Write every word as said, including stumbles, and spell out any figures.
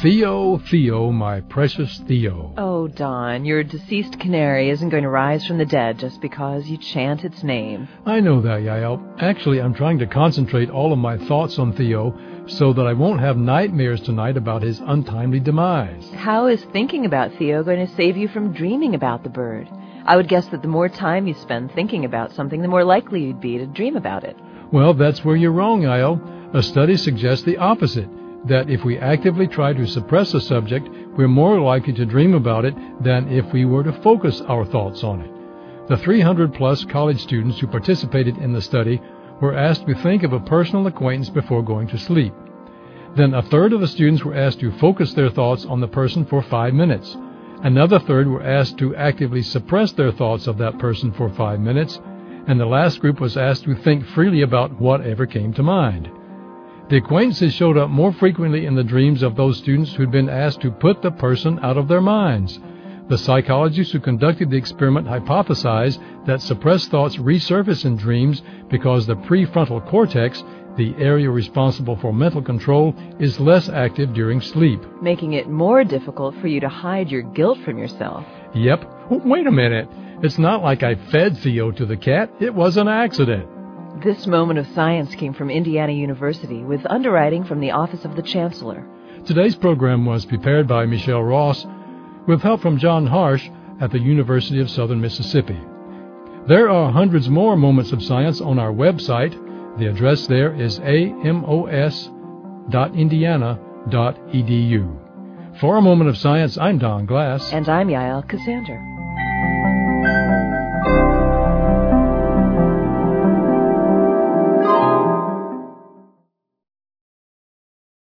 Theo, Theo, my precious Theo. Oh, Don, your deceased canary isn't going to rise from the dead just because you chant its name. I know that, Yael. Actually, I'm trying to concentrate all of my thoughts on Theo so that I won't have nightmares tonight about his untimely demise. How is thinking about Theo going to save you from dreaming about the bird? I would guess that the more time you spend thinking about something, the more likely you'd be to dream about it. Well, that's where you're wrong, Yael. A study suggests the opposite, that if we actively try to suppress a subject, we're more likely to dream about it than if we were to focus our thoughts on it. The three hundred plus college students who participated in the study were asked to think of a personal acquaintance before going to sleep. Then a third of the students were asked to focus their thoughts on the person for five minutes. Another third were asked to actively suppress their thoughts of that person for five minutes, and the last group was asked to think freely about whatever came to mind. The acquaintances showed up more frequently in the dreams of those students who'd been asked to put the person out of their minds. The psychologists who conducted the experiment hypothesized that suppressed thoughts resurface in dreams because the prefrontal cortex, the area responsible for mental control, is less active during sleep, making it more difficult for you to hide your guilt from yourself. Yep. Wait a minute. It's not like I fed Theo to the cat. It was an accident. This moment of science came from Indiana University with underwriting from the Office of the Chancellor. Today's program was prepared by Michelle Ross with help from John Harsh at the University of Southern Mississippi. There are hundreds more moments of science on our website. The address there is a m o s dot indiana dot e d u. For A Moment of Science, I'm Don Glass. And I'm Yael Cassandra.